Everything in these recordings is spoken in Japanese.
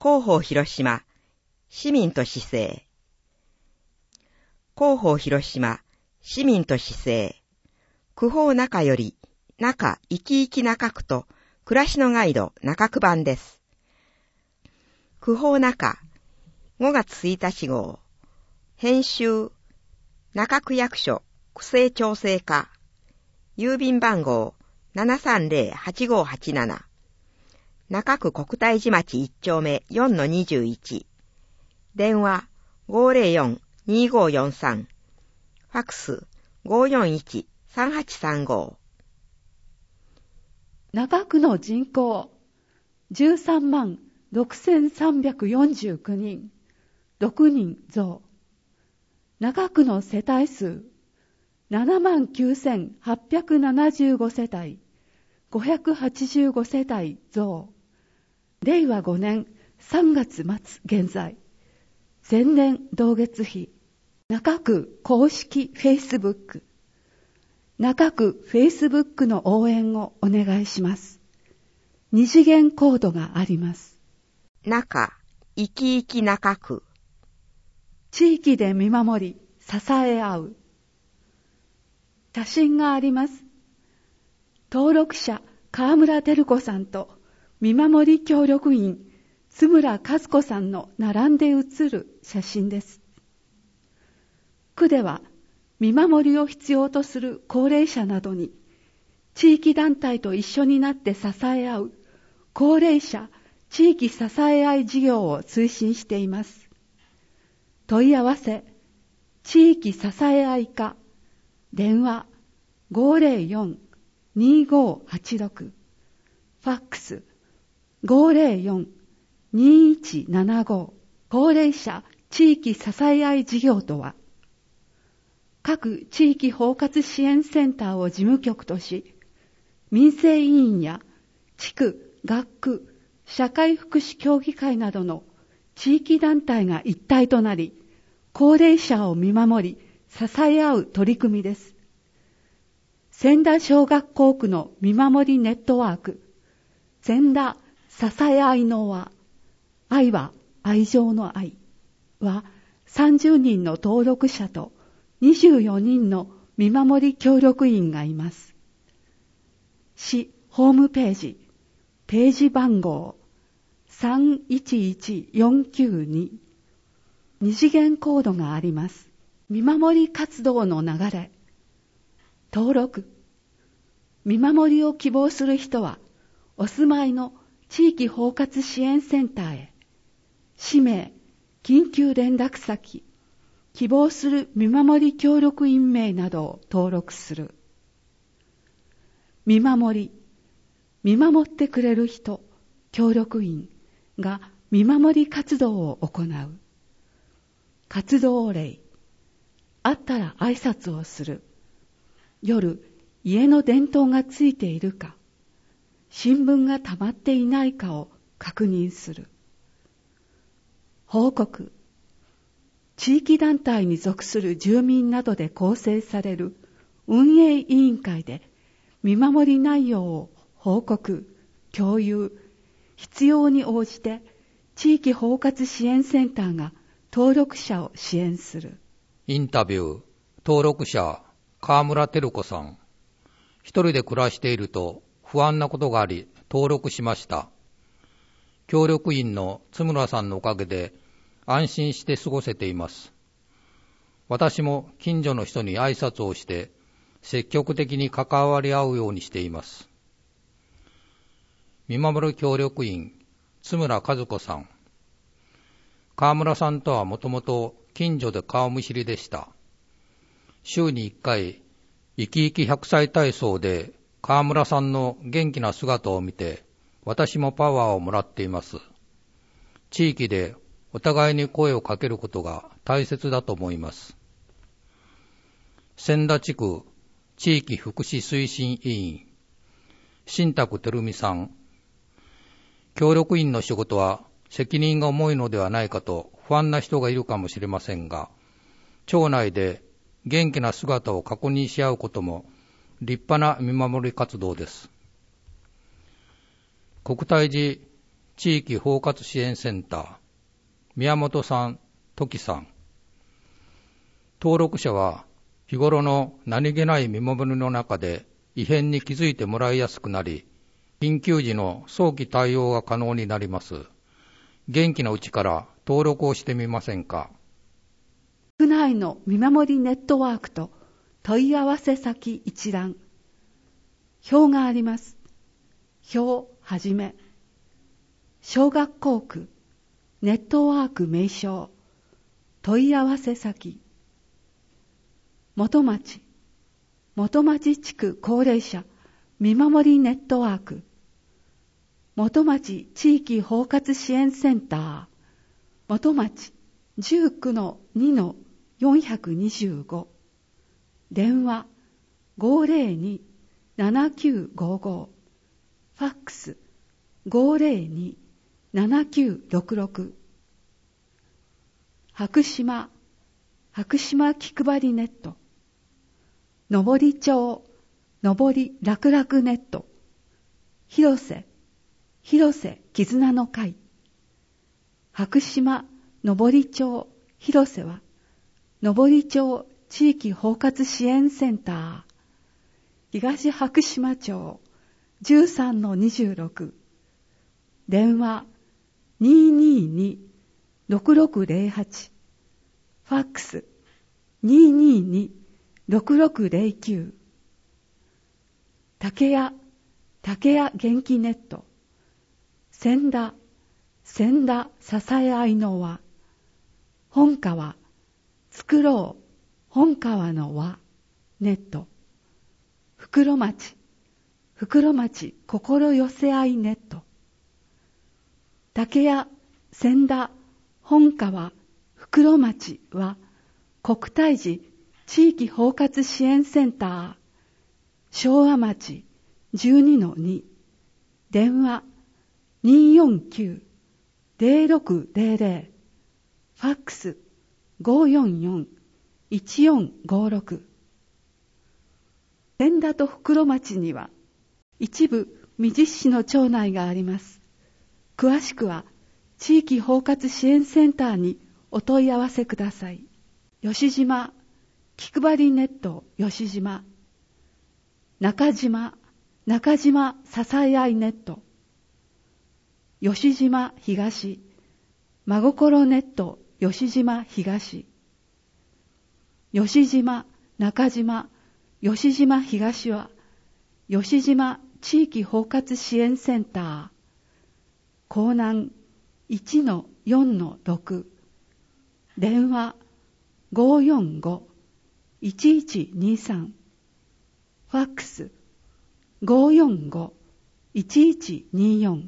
広報広島、市民と市政。広報広島、市民と市政。区報中より、中生き生き中区と暮らしのガイド中区版です。区報中、5月1日号。編集、中区役所区政調整課。郵便番号 730-8587。中区国体寺町1丁目 4-21。電話 504-2543。ファクス 541-3835。 中区の人口13万6349人、6人増。中区の世帯数7万9875世帯、585世帯増。令和5年3月末現在。前年同月比。中区公式フェイスブック。中区フェイスブックの応援をお願いします。二次元コードがあります。 中、生き生き中区。 地域で見守り、支え合う。写真があります。登録者、川村照子さんと、見守り協力員、津村和子さんの並んで写る写真です。区では、見守りを必要とする高齢者などに、地域団体と一緒になって支え合う、高齢者地域支え合い事業を推進しています。問い合わせ、地域支え合い課、電話 504-2586、ファックス 504-2175。高齢者地域支え合い事業とは、各地域包括支援センターを事務局とし、民生委員や地区、学区、社会福祉協議会などの地域団体が一体となり、高齢者を見守り、支え合う取り組みです。千田小学校区の見守りネットワーク、千田支え合いの輪、愛は愛情の愛は30人の登録者と24人の見守り協力員がいます。市ホームページ、ページ番号311492。二次元コードがあります。見守り活動の流れ。登録。見守りを希望する人は、お住まいの地域包括支援センターへ、氏名、緊急連絡先、希望する見守り協力員名などを登録する。見守り。見守ってくれる人、協力員が見守り活動を行う。活動例。会ったら挨拶をする。夜、家の電灯がついているか、新聞が溜まっていないかを確認する。報告。地域団体に属する住民などで構成される運営委員会で見守り内容を報告、共有、必要に応じて地域包括支援センターが登録者を支援する。 インタビュー、登録者、川村照子さん。一人で暮らしていると不安なことがあり登録しました。協力員の津村さんのおかげで安心して過ごせています。私も近所の人に挨拶をして積極的に関わり合うようにしています。見守る協力員、津村和子さん。川村さんとはもともと近所で顔見知りでした。週に1回、生き生き100歳体操で川村さんの元気な姿を見て、私もパワーをもらっています。地域でお互いに声をかけることが大切だと思います。千田地区地域福祉推進委員、新宅照美さん。協力員の仕事は責任が重いのではないかと不安な人がいるかもしれませんが、町内で元気な姿を確認し合うことも立派な見守り活動です。国体寺地域包括支援センター、宮本さん、時さん。登録者は日頃の何気ない見守りの中で異変に気づいてもらいやすくなり、緊急時の早期対応が可能になります。元気なうちから登録をしてみませんか。 区内の見守りネットワークと問い合わせ先一覧。表があります。表はじめ。小学校区、ネットワーク名称、問い合わせ先。元町地区高齢者見守りネットワーク。元町地域包括支援センター。元町19-2-425。電話502-7955。ファックス502-7966。白島気配りネット。のぼり町のぼり楽々ネット。広瀬絆の会。白島のぼり町広瀬はのぼり町地域包括支援センター。東白島町 13-26。電話222-6608。ファックス222-6609。竹谷元気ネット。千田支え合いの輪。本川作ろう本川の輪ネット。袋町心寄せ合いネット。竹谷千田本川袋町は国体寺地域包括支援センター。昭和町 12-2。電話249-0600。ファックス544-1456。千田と袋町には一部未実施の町内があります。詳しくは地域包括支援センターにお問い合わせください。吉島気配りネット吉島。中島支え合いネット。吉島東真心ネット吉島東。吉島中島吉島東は吉島地域包括支援センター。江南 1-4-6。電話545-1123。ファックス545-1124。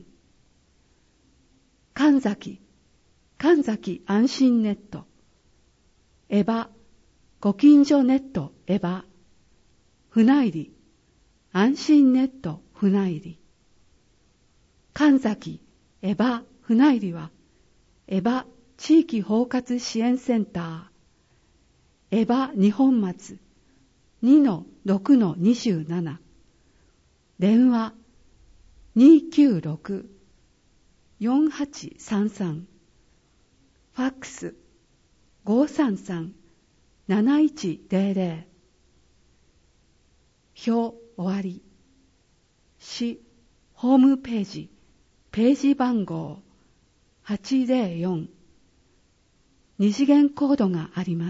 神崎安心ネット。エバご近所ネットエバ。船入安心ネット船入。神崎エバ船入はエバ地域包括支援センター。エバ二本松 2-6-27。電話296-4833。ファックス533-7100。表終わり。市ホームページ番号804。二次元コードがあります。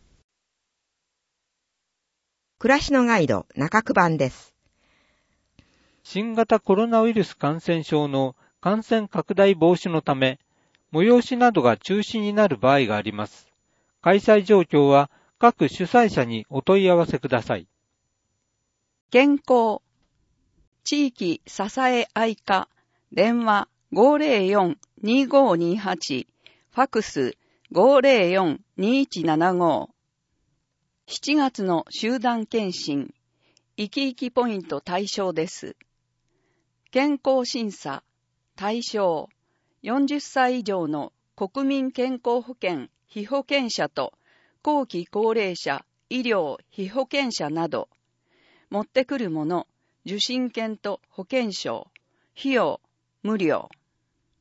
暮らしのガイド中区版です。 新型コロナウイルス感染症の感染拡大防止のため、催しなどが中止になる場合があります。開催状況は各主催者にお問い合わせください。 健康地域支え合い課電話504-2528。ファクス504-2175。7月の集団検診、生き生きポイント対象です。健康審査、対象、40歳以上の国民健康保険被保険者と後期高齢者医療被保険者など、持ってくるもの、受診券と保険証、費用、無料。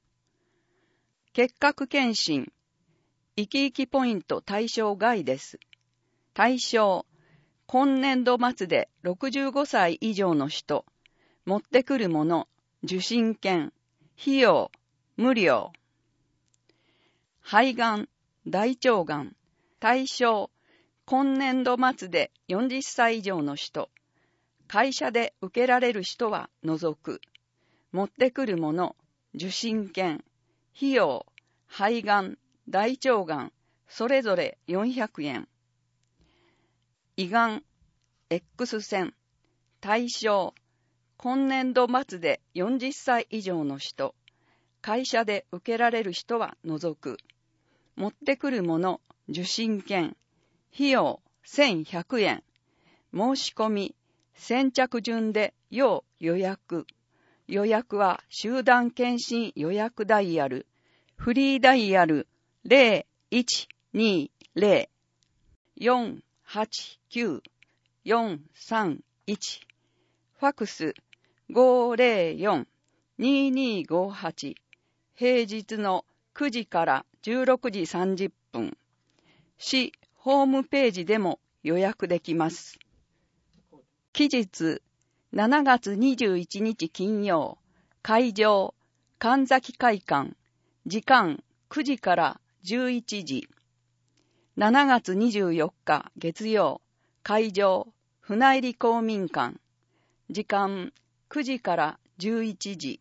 結核検診、生き生きポイント対象外です。対象、今年度末で65歳以上の人、持ってくるもの、受診券、費用、無料。肺がん、大腸がん、対象、今年度末で40歳以上の人、会社で受けられる人は除く。持ってくるもの、受診券、費用、肺がん、大腸がん、それぞれ400円。胃がん、X 線、対象、今年度末で40歳以上の人、会社で受けられる人は除く。持ってくるもの、受診券、費用1100円。申し込み、先着順で要予約。予約は集団検診予約ダイヤル、フリーダイヤル 0120-489-431、ファクス504-2258、平日の9時から16時30分。市ホームページでも予約できます。期日、7月21日金曜、会場、神崎会館、時間9時から11時。7月24日月曜、会場、船入公民館、時間9時から11時。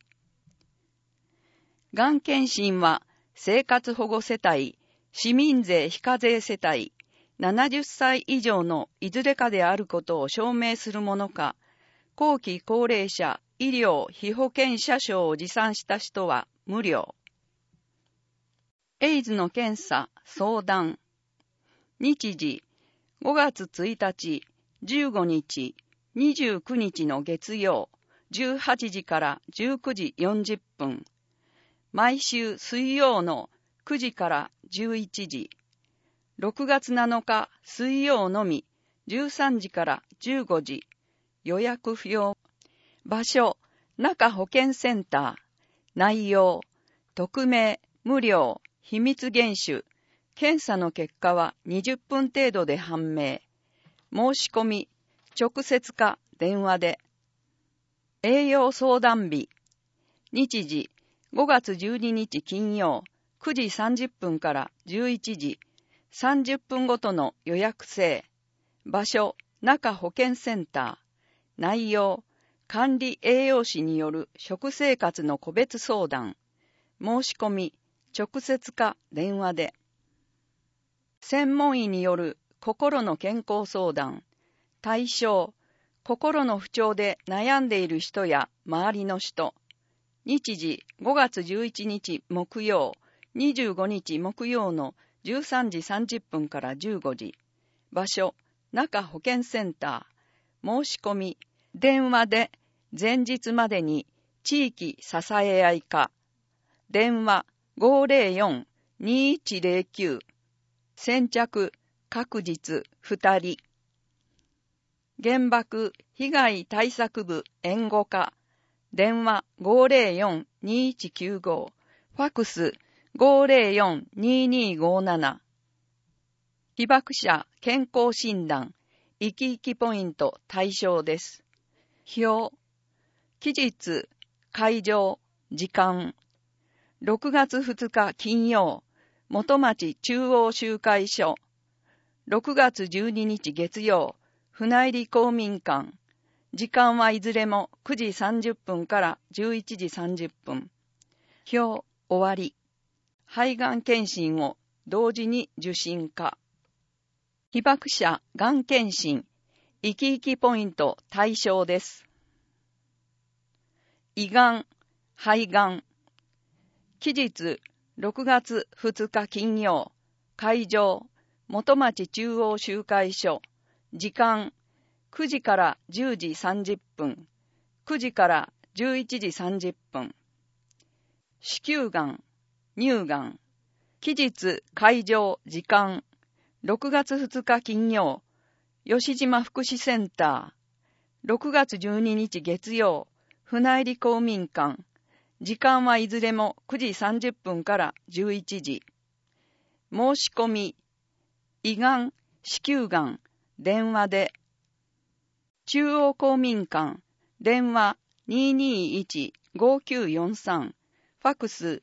がん検診は、生活保護世帯、市民税非課税世帯、70歳以上のいずれかであることを証明するものか、後期高齢者医療被保険者証を持参した人は無料。エイズの検査、相談。日時、5月1日、15日、29日の月曜、18時から19時40分。毎週水曜の9時から11時。6月7日水曜のみ、13時から15時。予約不要。場所、中保健センター。内容、匿名、無料、秘密厳守。検査の結果は20分程度で判明。申し込み、直接か電話で。栄養相談日。日時、5月12日金曜、9時30分から11時。30分ごとの予約制。場所、中保健センター。内容、管理栄養士による食生活の個別相談。申し込み、直接か電話で。専門医による心の健康相談。対象、心の不調で悩んでいる人や周りの人。日時、5月11日木曜、25日木曜の13時30分から15時。場所、中保健センター。申し込み、電話で前日までに地域支え合い課。電話 504-2109。先着確実2人。原爆被害対策部援護課。電話 504-2195。ファクス 504-2257。被爆者健康診断、生き生きポイント対象です。表、期日、会場、時間。6月2日金曜、元町中央集会所。6月12日月曜、船入公民館。時間はいずれも9時30分から11時30分。表、終わり。肺がん検診を同時に受診か。被爆者がん検診、生き生きポイント対象です。胃がん、肺がん。期日、6月2日金曜、会場、元町中央集会所。時間、9時から10時30分、9時から11時30分。子宮がん、乳がん。期日、会場、時間。6月2日金曜、吉島福祉センター。6月12日月曜、船入公民館。 時間はいずれも9時30分から11時。申し込み、胃がん、子宮がん、電話で。中央公民館、電話221-5943、ファクス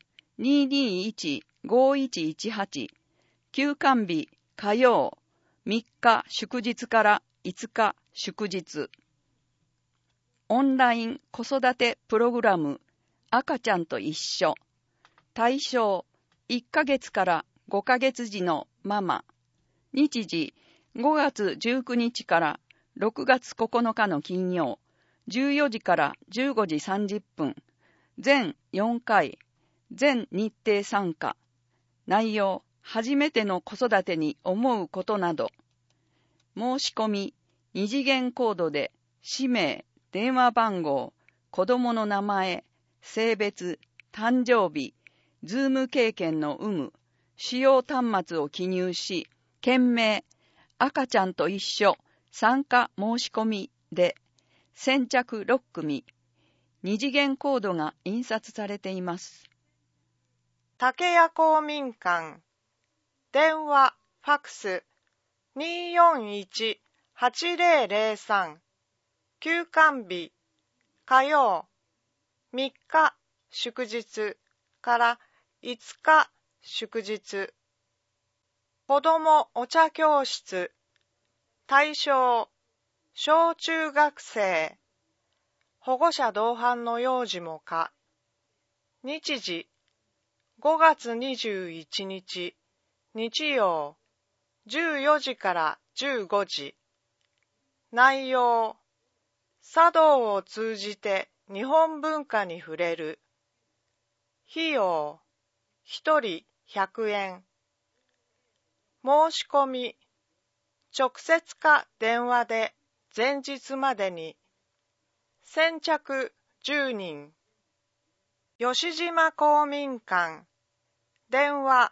221-5118、休館日、火曜、3日祝日から5日祝日。オンライン子育てプログラム、赤ちゃんと一緒。対象、1ヶ月から5ヶ月時のママ。日時、5月19日から6月9日の金曜、14時から15時30分。全4回、全日程参加。内容、初めての子育てに思うことなど。申し込み、二次元コードで、氏名、電話番号、子供の名前、性別、誕生日、ズーム経験の有無、使用端末を記入し、件名、赤ちゃんと一緒、参加申し込みで、先着6組、二次元コードが印刷されています。 竹谷公民館、電話、ファクス、241-8003、休館日、火曜、3日祝日から5日祝日。子どもお茶教室、対象、小中学生、保護者同伴の幼児も可。日時、5月21日、日曜、14時から15時。内容、茶道を通じて日本文化に触れる。費用、1人100円。申し込み、直接か電話で前日までに。先着10人。吉島公民館、電話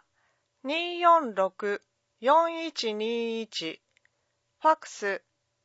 246-4121、ファクス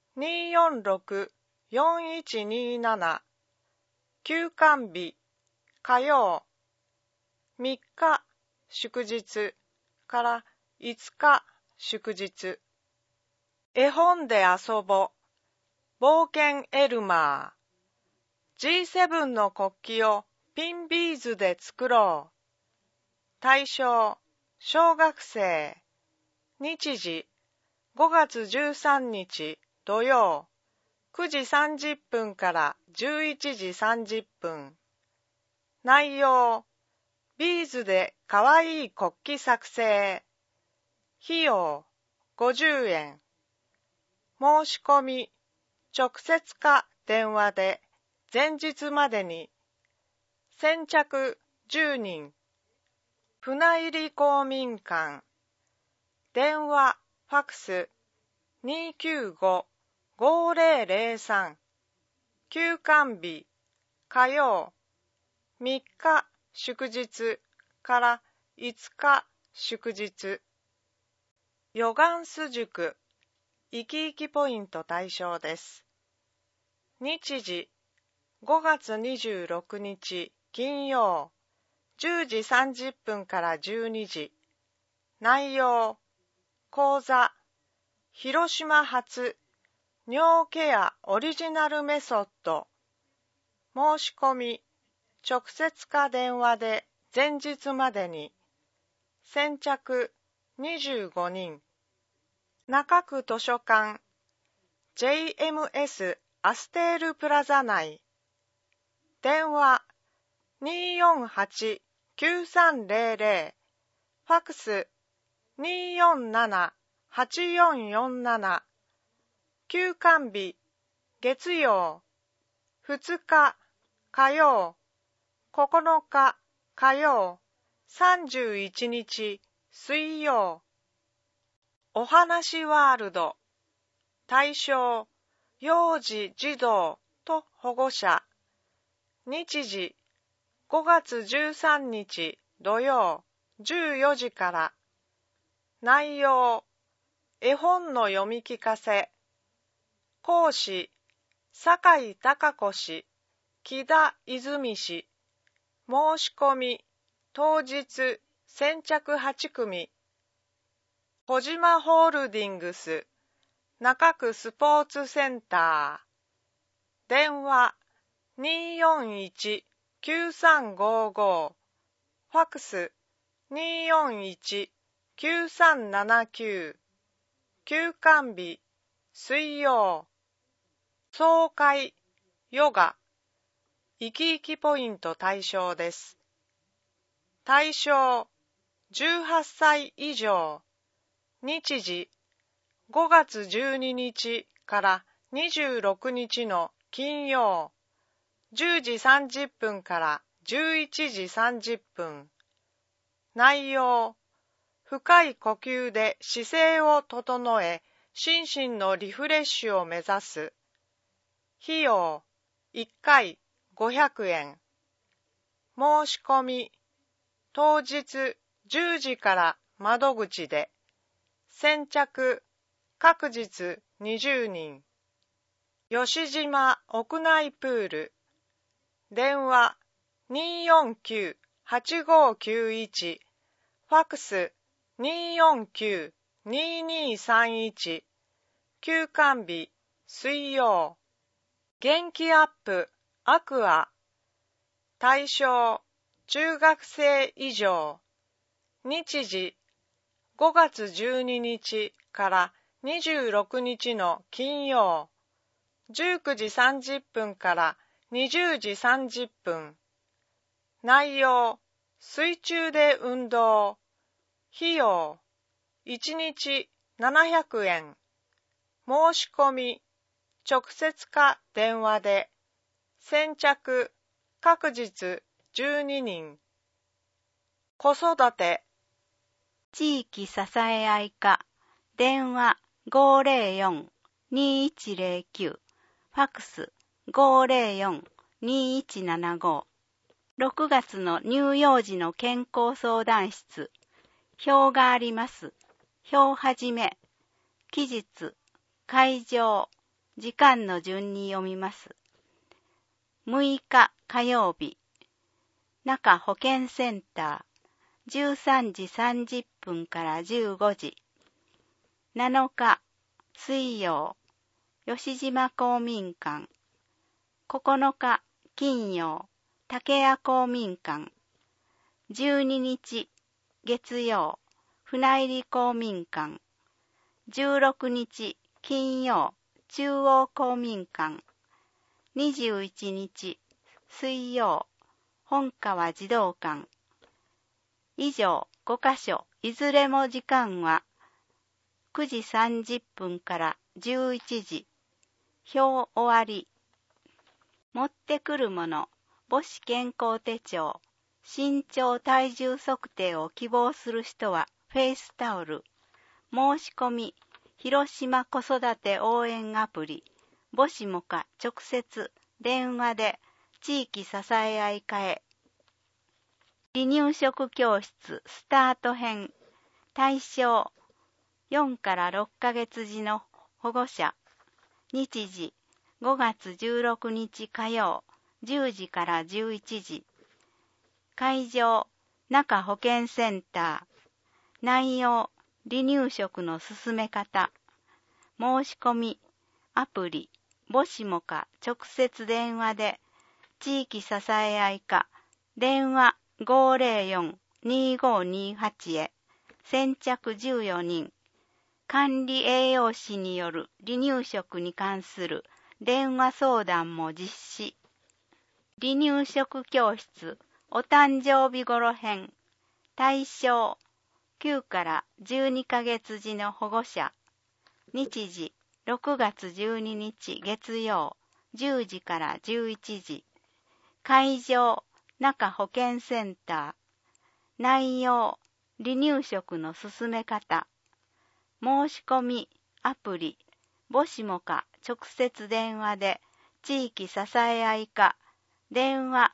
246-4127、休館日、火曜、3日祝日から5日祝日。絵本で遊ぼ、冒険エルマー。G7 の国旗をピンビーズで作ろう。対象、小学生。日時、5月13日土曜、9時30分から11時30分。内容、ビーズでかわいい国旗作成。費用、50円。申し込み、直接か電話で前日までに。先着10人。船入公民館。電話、ファクス295-5003。休館日、火曜、3日祝日から5日祝日。ヨガンス塾、生き生きポイント対象です。日時、5月26日金曜、10時30分から12時。内容、講座、広島発尿ケアオリジナルメソッド。申し込み、直接か電話で前日までに。先着25人。中区図書館 JMS アステールプラザ内。電話248-9300、ファクス247-8447。休館日、月曜、2日火曜、9日火曜、31日水曜。お話ワールド。対象、幼児児童と保護者。日時、5月13日土曜、14時から。内容、絵本の読み聞かせ。講師、酒井貴子氏、木田泉氏。 申し込み当日先着8組小島ホールディングス中区スポーツセンター電話 241-9355 ファクス 241-9379 休館日水曜総会ヨガ生き生きポイント対象です。対象18歳以上日時5月12日から26日の金曜10時30分から11時30分内容深い呼吸で姿勢を整え心身のリフレッシュを目指す費用1回500円申し込み当日10時から窓口で先着各日20人吉島屋内プール電話 249-8591 ファクス 249-2231 休館日水曜元気アップアクア対象中学生以上日時5月12日から26日の金曜19時30分から20時30分内容水中で運動費用1日700円申し込み直接か電話で先着各日12人子育て地域支え合い課電話 504-2109 ファクス 504-2175 6月の乳幼児の健康相談室表があります。表はじめ期日会場時間の順に読みます。6日火曜日中保健センター13時30分から15時7日水曜吉島公民館9日金曜竹谷公民館12日月曜船入公民館16日金曜中央公民館21日水曜本川児童館以上5カ所いずれも時間は9時30分から11時表終わり持ってくるもの母子健康手帳身長体重測定を希望する人はフェイスタオル申し込み広島子育て応援アプリ母子もか直接電話で地域支え合い課へ離乳食教室スタート編対象4から6ヶ月児の保護者日時5月16日火曜10時から11時会場中保健センター内容離乳食の進め方申し込みアプリ母子もか直接電話で地域支え合い課電話 504-2528 へ先着14人管理栄養士による離乳食に関する電話相談も実施離乳食教室お誕生日頃編対象9から12ヶ月児の保護者日時6月12日月曜10時から11時会場中保健センター内容離乳食の進め方申し込みアプリ母子もか直接電話で地域支え合い課電話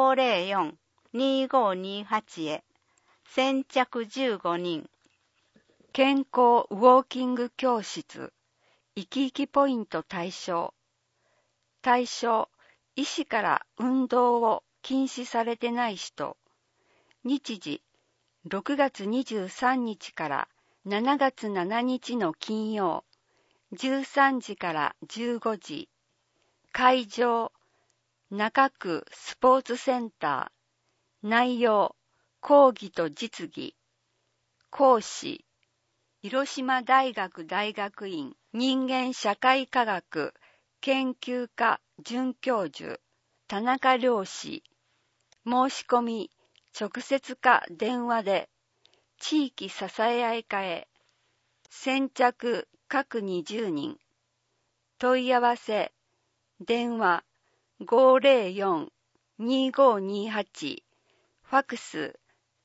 504-2528 へ先着15人健康ウォーキング教室生き生きポイント対象医師から運動を禁止されてない人。日時、6月23日から7月7日の金曜、13時から15時。会場、中区スポーツセンター。内容、講義と実技。講師、広島大学大学院人間社会科学研究科准教授田中良氏。申し込み直接か電話で。地域支え合い課へ。先着各20人。問い合わせ電話504-2528、ファクス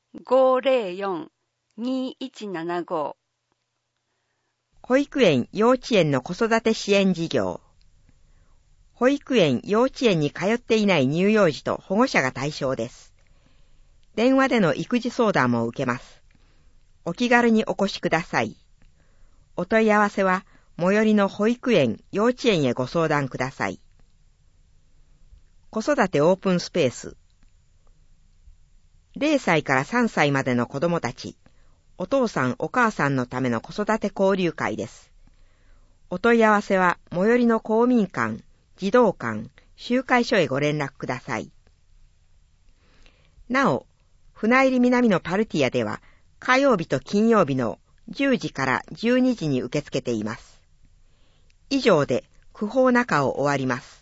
504-2175。 保育園・幼稚園の子育て支援事業。保育園・幼稚園に通っていない乳幼児と保護者が対象です。電話での育児相談も受けます。お気軽にお越しください。お問い合わせは最寄りの保育園・幼稚園へご相談ください。子育てオープンスペース。0歳から3歳までの子供たち、お父さんお母さんのための子育て交流会です。お問い合わせは最寄りの公民館、児童館、集会所へご連絡ください。なお、船入南のパルティアでは火曜日と金曜日の10時から12時に受け付けています。以上で区報中を終わります。